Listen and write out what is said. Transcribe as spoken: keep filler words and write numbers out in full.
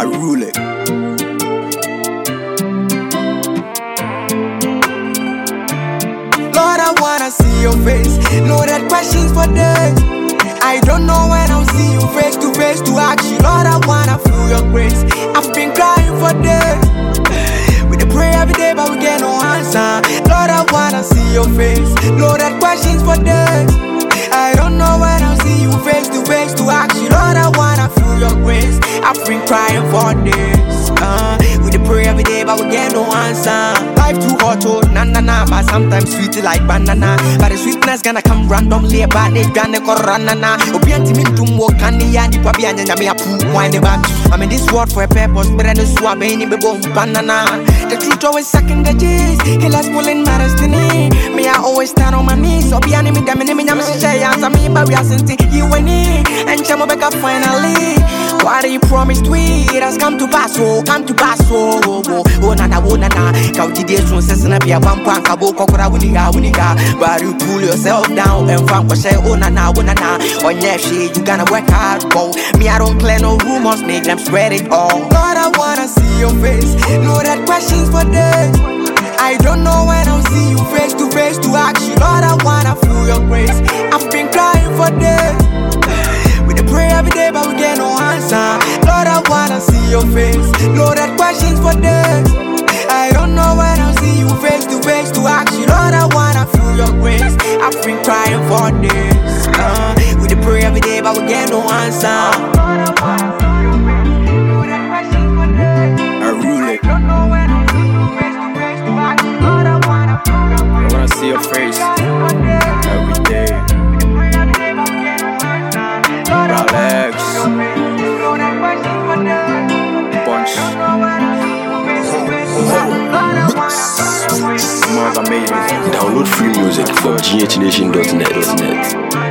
I rule it. Lord, I wanna see your face. No that questions for days. I don't know when I'll see you face to face to ask you. Lord, I wanna feel your grace. I've been crying for days. We dey pray every day, but we get no answer. Lord, I wanna see your face. No that questions for days. I don't know when I'll see you face to face to ask you. Lord, I wanna feel your grace. I've been crying for days. Uh, we dey pray every day, but we get no answer. Life too hot, oh, na na na. But sometimes sweet like banana. But the sweetness gonna come randomly. But they gonna go ranana. Obianti mi dum wo kani ya ni pa bi anya me apu wine back. I'm in this world for a purpose, but I know swab any be bon banana. The truth always second the days. He less pulling my destiny. Me I always stand on my knees. Obiani me damn me nyam say answer me, but we are sent you and me. And chamo back up finally. What you promised we it has come to pass, oh, come to pass, oh, oh, oh, oh, na na, oh, na na. Kauti days from session up here, one pan, kabo, kokora, wuniga, wuniga. But you pull yourself down and find what say, oh, na na, oh, na na. On your shit, you gonna work hard, go. Me, I don't clear no rumors, make them spread it all. Lord, I wanna see your face. No that questions for days. I don't know when I'll see you face to face to ask you. Lord, I wanna feel your grace. I've been crying for days. We dey pray every day, but we get no answer. Lord, I wanna see your face. Lord, that questions for days. I don't know when I'll see you face to face to ask you. Lord, I wanna feel your grace. I've been crying for days. Uh, we dey pray every day, but we get no answer. Lord, I wanna see your face. Lord, that questions for days. I rule it. I don't know when I'll see you face to face to ask you. Lord, I wanna feel your grace. I wanna see your face every day. Alex Bunch Mother made it. Download free music from g h nation dot net.